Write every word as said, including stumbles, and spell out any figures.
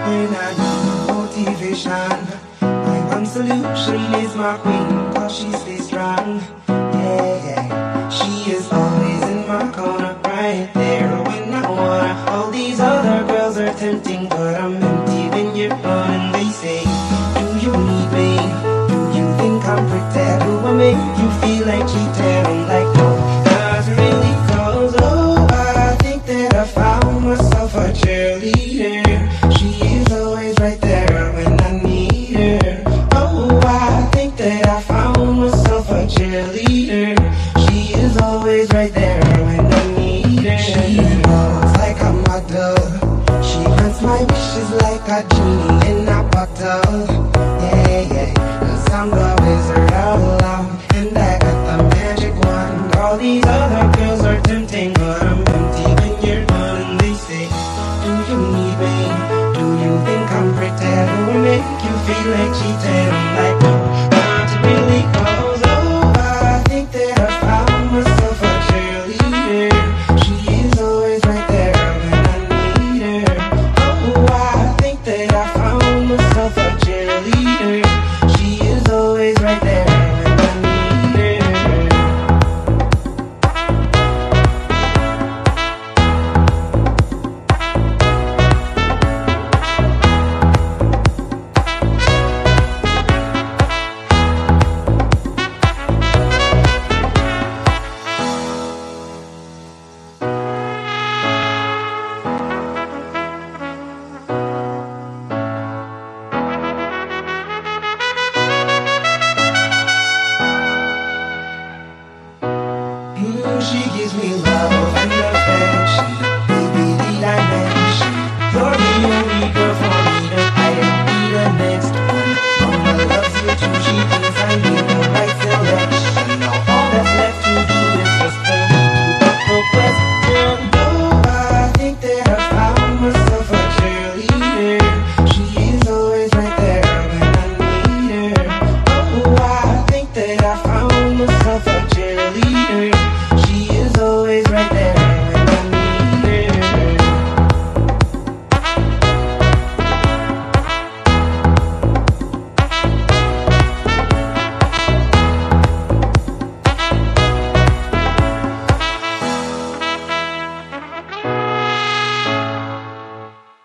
when I need motivation. My one solution is my queen, cause she stays strong. Yeah, yeah. She is always in my corner, right there when I wanna. All these other girls are tempting, but I'm empty when you're gone. And they say, do you need me? Do you think I'm pretty? Do I make you feel like cheating? I'm like, no, not really, cause oh, I think that I found myself a cheerleader. She is always right there when I need her. Oh, I think that I found myself a cheerleader. She is always right there when I need her. She looks like a model. She grants my wishes like a genie in a bottle. Yeah, yeah, cause I'm the wizard all along, and I got the magic wand. All these other girls are tempting,